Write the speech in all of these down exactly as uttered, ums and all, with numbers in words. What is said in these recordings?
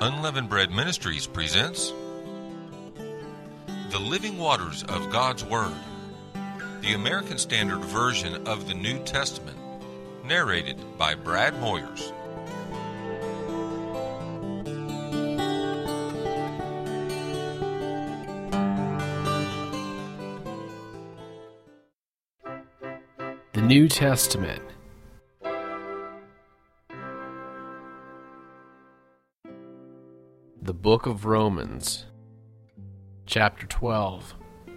Unleavened Bread Ministries presents The Living Waters of God's Word, the American Standard Version of the New Testament, narrated by Brad Moyers. The New Testament. The Book of Romans, Chapter twelve.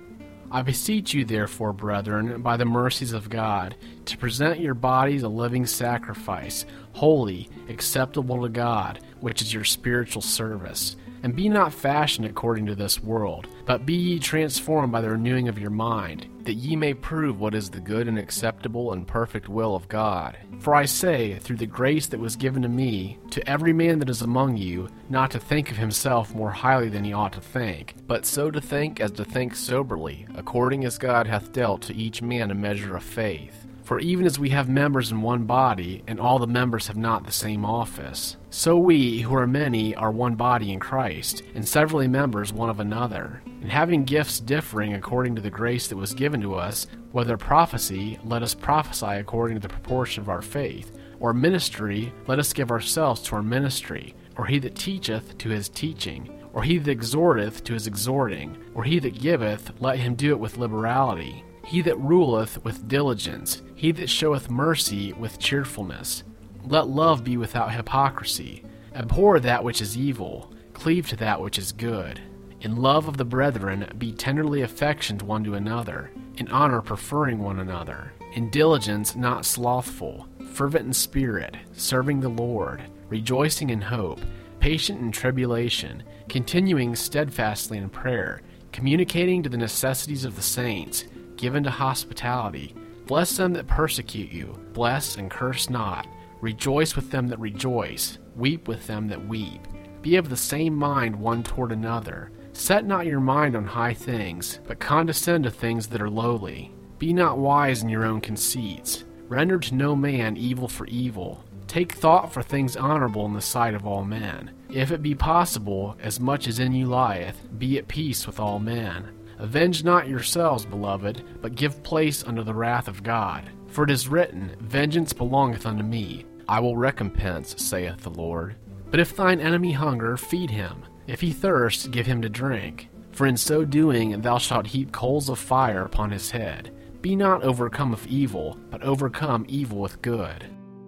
I beseech you, therefore, brethren, by the mercies of God, to present your bodies a living sacrifice, holy, acceptable to God, which is your spiritual service. And be not fashioned according to this world, but be ye transformed by the renewing of your mind, that ye may prove what is the good and acceptable and perfect will of God. For I say, through the grace that was given to me, to every man that is among you, not to think of himself more highly than he ought to think, but so to think as to think soberly, according as God hath dealt to each man a measure of faith. For even as we have members in one body, and all the members have not the same office, so we, who are many, are one body in Christ, and severally members one of another. And having gifts differing according to the grace that was given to us, whether prophecy, let us prophesy according to the proportion of our faith, or ministry, let us give ourselves to our ministry, or he that teacheth to his teaching, or he that exhorteth to his exhorting, or he that giveth, let him do it with liberality. He that ruleth with diligence, he that showeth mercy with cheerfulness. Let love be without hypocrisy. Abhor that which is evil, cleave to that which is good. In love of the brethren be tenderly affectioned one to another, in honor preferring one another. In diligence not slothful, fervent in spirit, serving the Lord, rejoicing in hope, patient in tribulation, continuing steadfastly in prayer, communicating to the necessities of the saints, given to hospitality. Bless them that persecute you, bless and curse not. Rejoice with them that rejoice, weep with them that weep. Be of the same mind one toward another. Set not your mind on high things, but condescend to things that are lowly. Be not wise in your own conceits. Render to no man evil for evil. Take thought for things honorable in the sight of all men. If it be possible, as much as in you lieth, be at peace with all men. Avenge not yourselves, beloved, but give place unto the wrath of God. For it is written, Vengeance belongeth unto me. I will recompense, saith the Lord. But if thine enemy hunger, feed him. If he thirst, give him to drink. For in so doing thou shalt heap coals of fire upon his head. Be not overcome of evil, but overcome evil with good.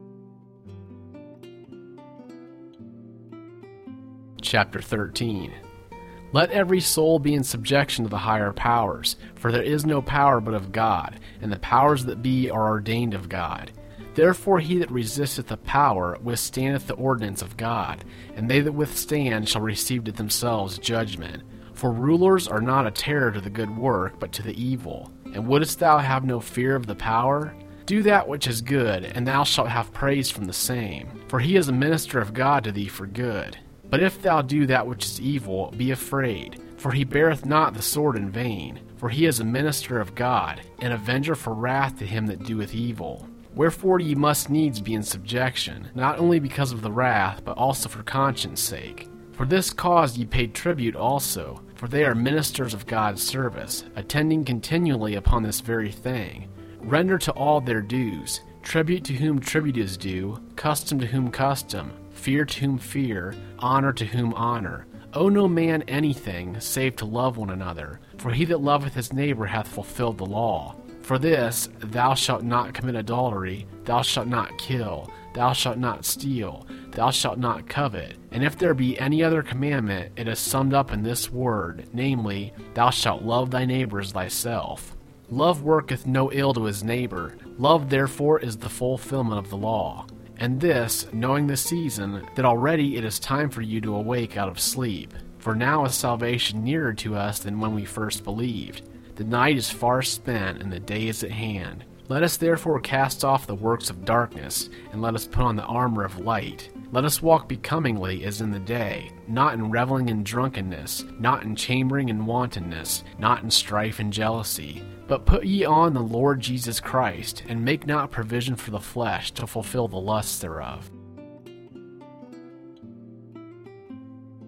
Chapter thirteen. Let every soul be in subjection to the higher powers, for there is no power but of God, and the powers that be are ordained of God. Therefore he that resisteth the power withstandeth the ordinance of God, and they that withstand shall receive to themselves judgment. For rulers are not a terror to the good work, but to the evil. And wouldest thou have no fear of the power? Do that which is good, and thou shalt have praise from the same. For he is a minister of God to thee for good. But if thou do that which is evil, be afraid, for he beareth not the sword in vain. For he is a minister of God, an avenger for wrath to him that doeth evil. Wherefore ye must needs be in subjection, not only because of the wrath, but also for conscience sake. For this cause ye paid tribute also, for they are ministers of God's service, attending continually upon this very thing. Render to all their dues, tribute to whom tribute is due, custom to whom custom, fear to whom fear, honor to whom honor. Owe no man anything, save to love one another, for he that loveth his neighbor hath fulfilled the law. For this, thou shalt not commit adultery, thou shalt not kill, thou shalt not steal, thou shalt not covet. And if there be any other commandment, it is summed up in this word, namely, thou shalt love thy neighbor as thyself. Love worketh no ill to his neighbor. Love therefore is the fulfillment of the law. And this, knowing the season, that already it is time for you to awake out of sleep. For now is salvation nearer to us than when we first believed. The night is far spent, and the day is at hand. Let us therefore cast off the works of darkness, and let us put on the armor of light. Let us walk becomingly as in the day, not in reveling and drunkenness, not in chambering and wantonness, not in strife and jealousy. But put ye on the Lord Jesus Christ, and make not provision for the flesh to fulfill the lusts thereof.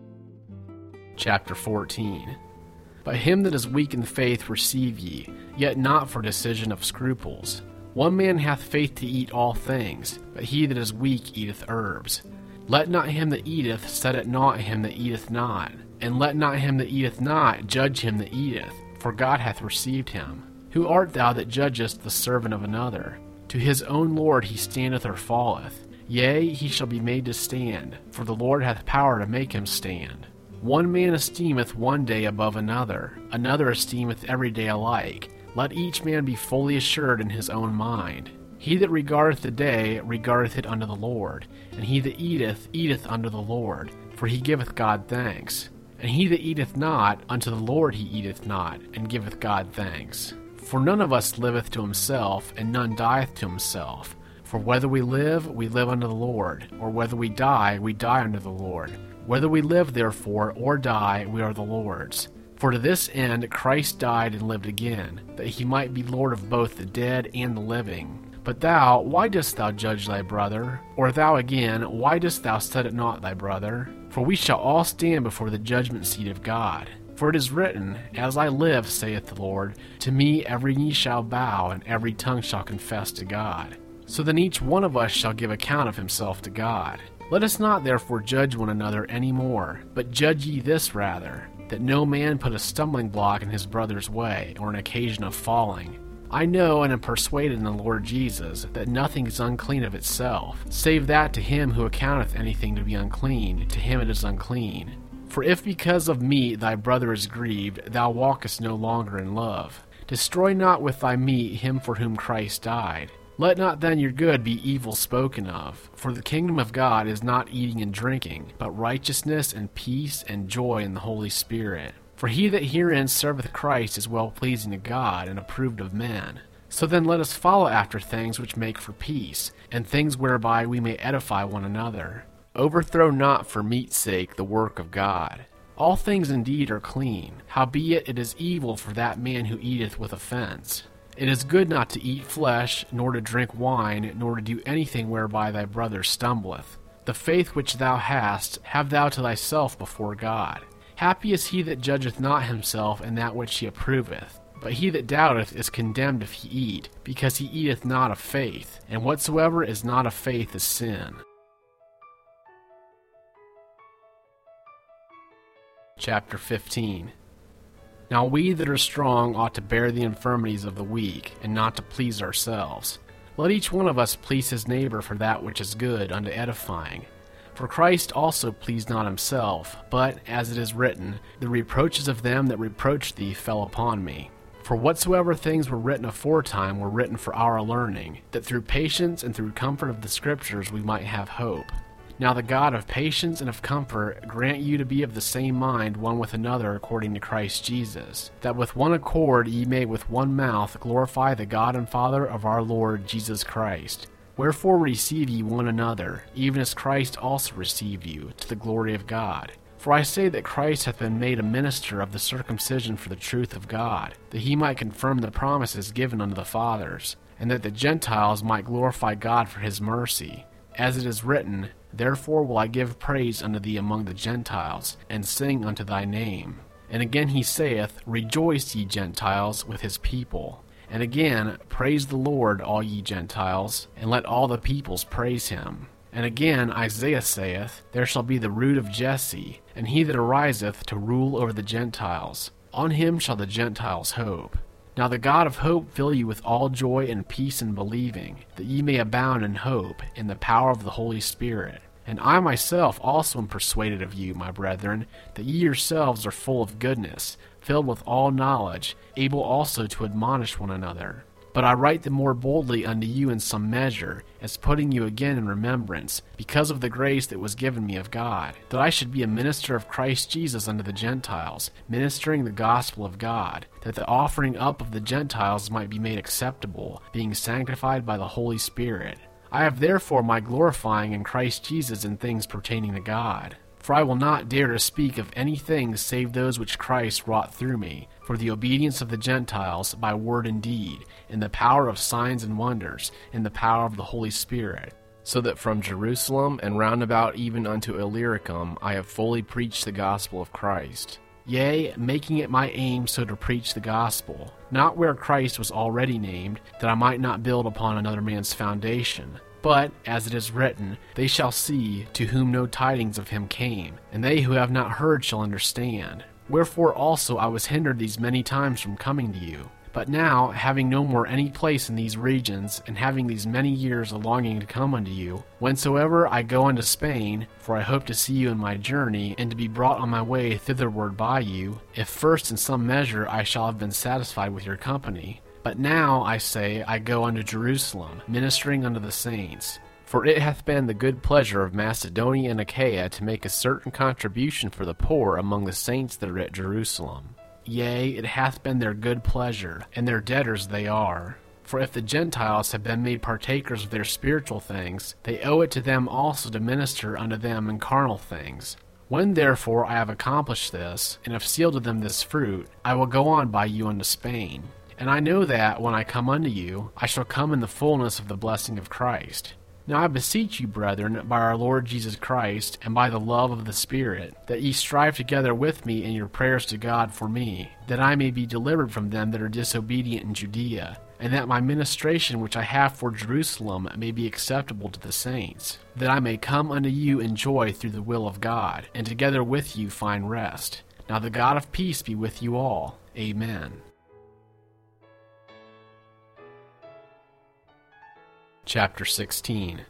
Chapter fourteen. But him that is weak in faith receive ye, yet not for decision of scruples. One man hath faith to eat all things, but he that is weak eateth herbs. Let not him that eateth set at naught him that eateth not, and let not him that eateth not judge him that eateth, for God hath received him. Who art thou that judgest the servant of another? To his own Lord he standeth or falleth. Yea, he shall be made to stand, for the Lord hath power to make him stand. One man esteemeth one day above another, another esteemeth every day alike. Let each man be fully assured in his own mind. He that regardeth the day regardeth it unto the Lord, and he that eateth eateth unto the Lord, for he giveth God thanks. And he that eateth not, unto the Lord he eateth not, and giveth God thanks. For none of us liveth to himself, and none dieth to himself. For whether we live, we live unto the Lord, or whether we die, we die unto the Lord. Whether we live, therefore, or die, we are the Lord's. For to this end Christ died and lived again, that he might be Lord of both the dead and the living. But thou, why dost thou judge thy brother? Or thou again, why dost thou set at naught thy brother? For we shall all stand before the judgment seat of God. For it is written, As I live, saith the Lord, to me every knee shall bow, and every tongue shall confess to God. So then each one of us shall give account of himself to God. Let us not therefore judge one another any more, but judge ye this rather, that no man put a stumbling block in his brother's way, or an occasion of falling. I know and am persuaded in the Lord Jesus, that nothing is unclean of itself, save that to him who accounteth anything to be unclean, to him it is unclean. For if because of meat thy brother is grieved, thou walkest no longer in love. Destroy not with thy meat him for whom Christ died. Let not then your good be evil spoken of, for the kingdom of God is not eating and drinking, but righteousness and peace and joy in the Holy Spirit. For he that herein serveth Christ is well-pleasing to God and approved of men. So then let us follow after things which make for peace, and things whereby we may edify one another. Overthrow not for meat's sake the work of God. All things indeed are clean, howbeit it is evil for that man who eateth with offense. It is good not to eat flesh, nor to drink wine, nor to do anything whereby thy brother stumbleth. The faith which thou hast, have thou to thyself before God. Happy is he that judgeth not himself in that which he approveth. But he that doubteth is condemned if he eat, because he eateth not of faith, and whatsoever is not of faith is sin. Chapter fifteen. Now we that are strong ought to bear the infirmities of the weak, and not to please ourselves. Let each one of us please his neighbor for that which is good unto edifying. For Christ also pleased not himself, but, as it is written, the reproaches of them that reproached thee fell upon me. For whatsoever things were written aforetime were written for our learning, that through patience and through comfort of the Scriptures we might have hope. Now the God of patience and of comfort grant you to be of the same mind one with another according to Christ Jesus, that with one accord ye may with one mouth glorify the God and Father of our Lord Jesus Christ. Wherefore receive ye one another, even as Christ also received you, to the glory of God. For I say that Christ hath been made a minister of the circumcision for the truth of God, that he might confirm the promises given unto the fathers, and that the Gentiles might glorify God for his mercy. As it is written, Therefore will I give praise unto thee among the Gentiles, and sing unto thy name. And again he saith, Rejoice, ye Gentiles, with his people. And again, Praise the Lord, all ye Gentiles, and let all the peoples praise him. And again Isaiah saith, There shall be the root of Jesse, and he that ariseth to rule over the Gentiles. On him shall the Gentiles hope. Now the God of hope fill you with all joy and peace in believing, that ye may abound in hope, in the power of the Holy Spirit. And I myself also am persuaded of you, my brethren, that ye yourselves are full of goodness, filled with all knowledge, able also to admonish one another. But I write the more boldly unto you in some measure, as putting you again in remembrance, because of the grace that was given me of God, that I should be a minister of Christ Jesus unto the Gentiles, ministering the gospel of God, that the offering up of the Gentiles might be made acceptable, being sanctified by the Holy Spirit. I have therefore my glorifying in Christ Jesus in things pertaining to God. For I will not dare to speak of any things save those which Christ wrought through me, for the obedience of the Gentiles by word and deed, in the power of signs and wonders, in the power of the Holy Spirit. so that from Jerusalem and round about even unto Illyricum I have fully preached the gospel of Christ. Yea, making it my aim so to preach the gospel, not where Christ was already named, that I might not build upon another man's foundation. But, as it is written, they shall see, to whom no tidings of him came, and they who have not heard shall understand. Wherefore also I was hindered these many times from coming to you. But now, having no more any place in these regions, and having these many years a longing to come unto you, whensoever I go unto Spain, for I hope to see you in my journey, and to be brought on my way thitherward by you, if first in some measure I shall have been satisfied with your company. But now, I say, I go unto Jerusalem, ministering unto the saints. For it hath been the good pleasure of Macedonia and Achaia to make a certain contribution for the poor among the saints that are at Jerusalem. Yea, it hath been their good pleasure, and their debtors they are. For if the Gentiles have been made partakers of their spiritual things, they owe it to them also to minister unto them in carnal things. When therefore I have accomplished this, and have sealed to them this fruit, I will go on by you unto Spain. And I know that, when I come unto you, I shall come in the fullness of the blessing of Christ. Now I beseech you, brethren, by our Lord Jesus Christ, and by the love of the Spirit, that ye strive together with me in your prayers to God for me, that I may be delivered from them that are disobedient in Judea, and that my ministration which I have for Jerusalem may be acceptable to the saints, that I may come unto you in joy through the will of God, and together with you find rest. Now the God of peace be with you all. Amen. Chapter sixteen.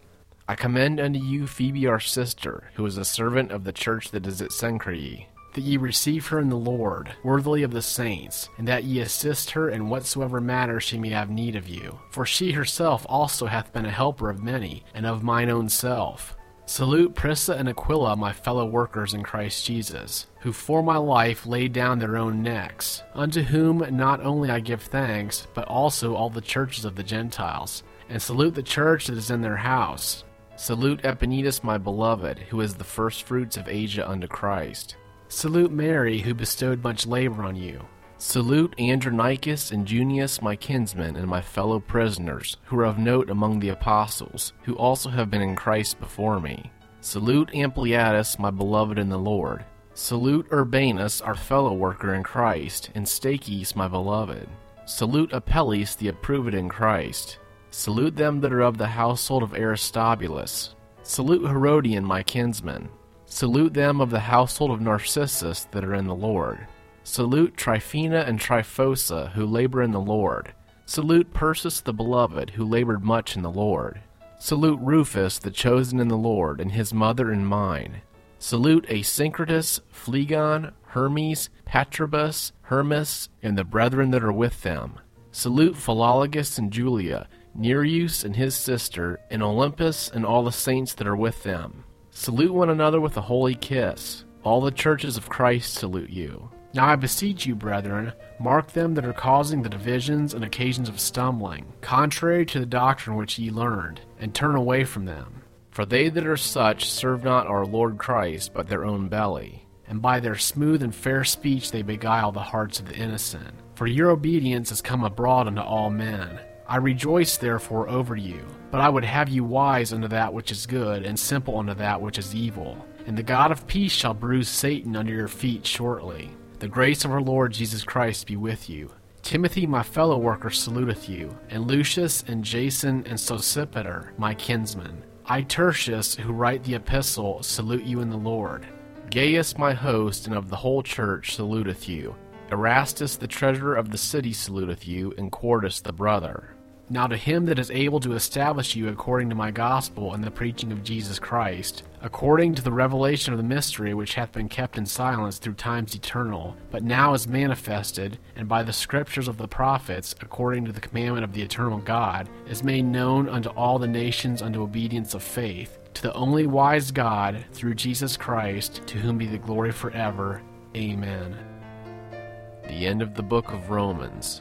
I commend unto you Phoebe our sister, who is a servant of the church that is at Cenchreae, that ye receive her in the Lord, worthily of the saints, and that ye assist her in whatsoever matter she may have need of you. For she herself also hath been a helper of many, and of mine own self. Salute Prisca and Aquila, my fellow workers in Christ Jesus, who for my life laid down their own necks, unto whom not only I give thanks, but also all the churches of the Gentiles. And salute the church that is in their house. Salute Epaenetus my beloved, who is the firstfruits of Asia unto Christ. Salute Mary, who bestowed much labor on you. Salute Andronicus and Junius my kinsmen and my fellow prisoners, who are of note among the apostles, who also have been in Christ before me. Salute Ampliatus my beloved in the Lord. Salute Urbanus our fellow worker in Christ, and Stachys my beloved. Salute Apelles the approved in Christ. Salute them that are of the household of Aristobulus. Salute Herodian my kinsman. Salute them of the household of Narcissus that are in the Lord. Salute Tryphena and Tryphosa, who labor in the Lord. Salute Persis the beloved, who labored much in the Lord. Salute Rufus, the chosen in the Lord, and his mother and mine. Salute Asyncritus, Phlegon, Hermes, Patrobus, Hermas, and the brethren that are with them. Salute Philologus and Julia, Nereus and his sister, and Olympus and all the saints that are with them. Salute one another with a holy kiss. All the churches of Christ salute you. Now I beseech you, brethren, mark them that are causing the divisions and occasions of stumbling, contrary to the doctrine which ye learned, and turn away from them. For they that are such serve not our Lord Christ, but their own belly. And by their smooth and fair speech they beguile the hearts of the innocent. For your obedience has come abroad unto all men. I rejoice therefore over you, but I would have you wise unto that which is good, and simple unto that which is evil. And the God of peace shall bruise Satan under your feet shortly. The grace of our Lord Jesus Christ be with you. Timothy my fellow worker saluteth you, and Lucius and Jason and Sosipater my kinsmen. I Tertius, who write the epistle, salute you in the Lord. Gaius my host and of the whole church saluteth you. Erastus the treasurer of the city saluteth you, and Quartus the brother. Now to him that is able to establish you according to my gospel and the preaching of Jesus Christ, according to the revelation of the mystery which hath been kept in silence through times eternal, but now is manifested, and by the scriptures of the prophets, according to the commandment of the eternal God, is made known unto all the nations unto obedience of faith, to the only wise God, through Jesus Christ, to whom be the glory forever. Amen. The end of the book of Romans.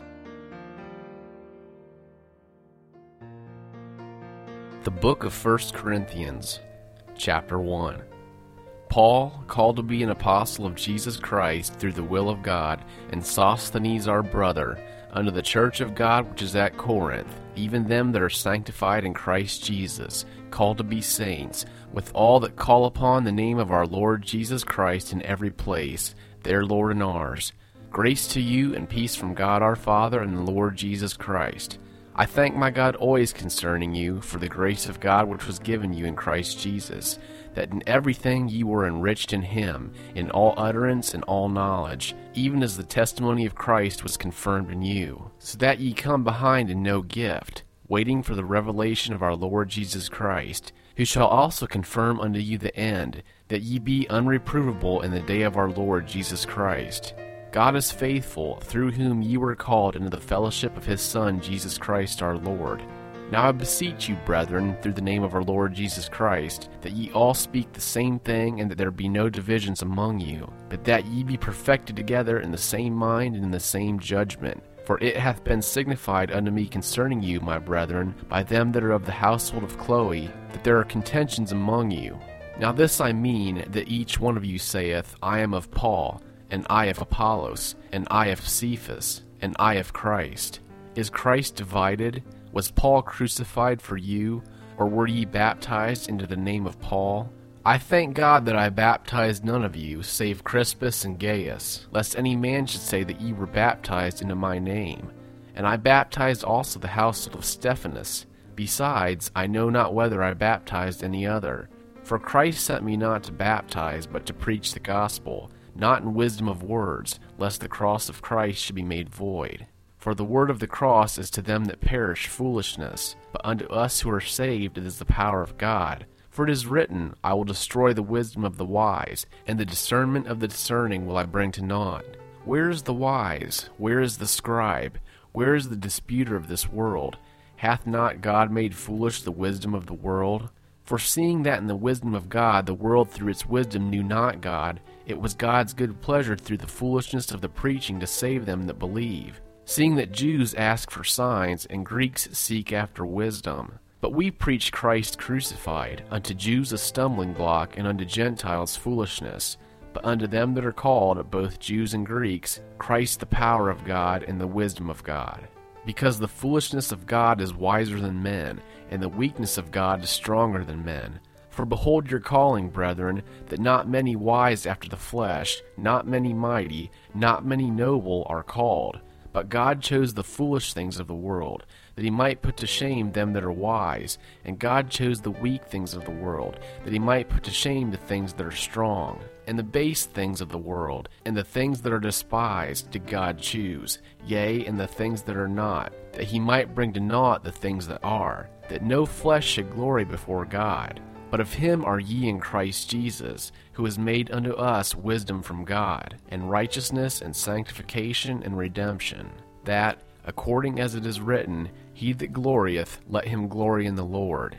The book of First Corinthians, chapter one. Paul, called to be an apostle of Jesus Christ through the will of God, and Sosthenes our brother, unto the church of God which is at Corinth, even them that are sanctified in Christ Jesus, called to be saints, with all that call upon the name of our Lord Jesus Christ in every place, their Lord and ours. Grace to you and peace from God our Father and the Lord Jesus Christ. I thank my God always concerning you for the grace of God which was given you in Christ Jesus, that in everything ye were enriched in him, in all utterance and all knowledge, even as the testimony of Christ was confirmed in you, so that ye come behind in no gift, waiting for the revelation of our Lord Jesus Christ, who shall also confirm unto you the end, that ye be unreprovable in the day of our Lord Jesus Christ. God is faithful, through whom ye were called into the fellowship of his Son, Jesus Christ our Lord. Now I beseech you, brethren, through the name of our Lord Jesus Christ, that ye all speak the same thing, and that there be no divisions among you, but that ye be perfected together in the same mind and in the same judgment. For it hath been signified unto me concerning you, my brethren, by them that are of the household of Chloe, that there are contentions among you. Now this I mean, that each one of you saith, I am of Paul, and I of Apollos, and I of Cephas, and I of Christ. Is Christ divided? Was Paul crucified for you, or were ye baptized into the name of Paul? I thank God that I baptized none of you, save Crispus and Gaius, lest any man should say that ye were baptized into my name. And I baptized also the household of Stephanas. Besides, I know not whether I baptized any other. For Christ sent me not to baptize, but to preach the gospel, not in wisdom of words, lest the cross of Christ should be made void. For the word of the cross is to them that perish foolishness, but unto us who are saved it is the power of God. For it is written, I will destroy the wisdom of the wise, and the discernment of the discerning will I bring to naught. Where is the wise? Where is the scribe? Where is the disputer of this world? Hath not God made foolish the wisdom of the world? For seeing that in the wisdom of God the world through its wisdom knew not God, it was God's good pleasure through the foolishness of the preaching to save them that believe. Seeing that Jews ask for signs, and Greeks seek after wisdom. But we preach Christ crucified, unto Jews a stumbling block, and unto Gentiles foolishness. But unto them that are called, both Jews and Greeks, Christ the power of God and the wisdom of God. Because the foolishness of God is wiser than men, and the weakness of God is stronger than men. For behold your calling, brethren, that not many wise after the flesh, not many mighty, not many noble are called. But God chose the foolish things of the world, that he might put to shame them that are wise, and God chose the weak things of the world, that he might put to shame the things that are strong. And the base things of the world, and the things that are despised, did God choose, yea, and the things that are not, that he might bring to naught the things that are, that no flesh should glory before God. But of him are ye in Christ Jesus, who is made unto us wisdom from God, and righteousness, and sanctification, and redemption, that, according as it is written, He that glorieth, let him glory in the Lord.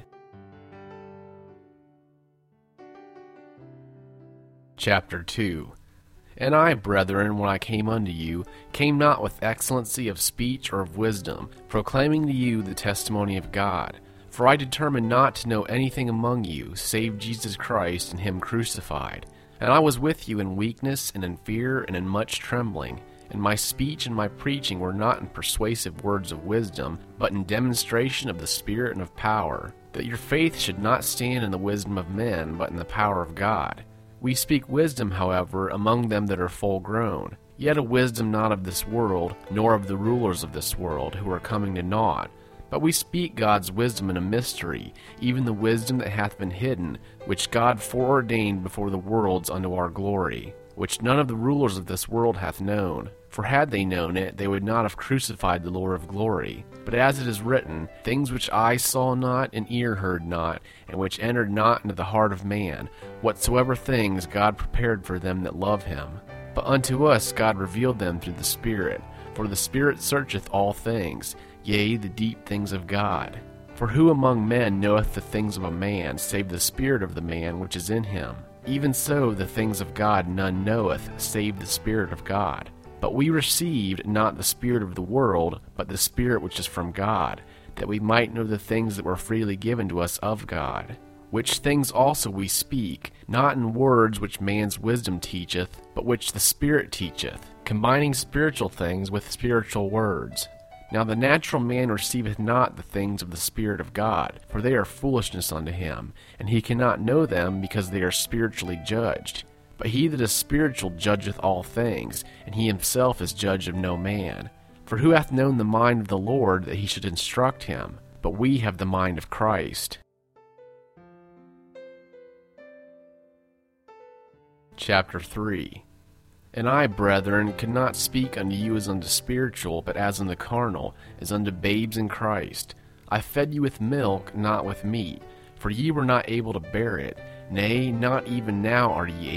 Chapter two. And I, brethren, when I came unto you, came not with excellency of speech or of wisdom, proclaiming to you the testimony of God. For I determined not to know anything among you, save Jesus Christ and him crucified. And I was with you in weakness, and in fear, and in much trembling. And my speech and my preaching were not in persuasive words of wisdom, but in demonstration of the Spirit and of power, that your faith should not stand in the wisdom of men, but in the power of God. We speak wisdom, however, among them that are full grown, yet a wisdom not of this world, nor of the rulers of this world, who are coming to naught. But we speak God's wisdom in a mystery, even the wisdom that hath been hidden, which God foreordained before the worlds unto our glory, which none of the rulers of this world hath known. For had they known it, they would not have crucified the Lord of glory. But as it is written, things which eye saw not, and ear heard not, and which entered not into the heart of man, whatsoever things God prepared for them that love him. But unto us God revealed them through the Spirit. For the Spirit searcheth all things, yea, the deep things of God. For who among men knoweth the things of a man, save the spirit of the man which is in him? Even so the things of God none knoweth, save the Spirit of God. But we received not the spirit of the world, but the Spirit which is from God, that we might know the things that were freely given to us of God. Which things also we speak, not in words which man's wisdom teacheth, but which the Spirit teacheth, combining spiritual things with spiritual words. Now the natural man receiveth not the things of the Spirit of God, for they are foolishness unto him, and he cannot know them, because they are spiritually judged. But he that is spiritual judgeth all things, and he himself is judge of no man. For who hath known the mind of the Lord, that he should instruct him? But we have the mind of Christ. Chapter three. And I, brethren, could not speak unto you as unto spiritual, but as unto carnal, as unto babes in Christ. I fed you with milk, not with meat, for ye were not able to bear it. Nay, not even now are ye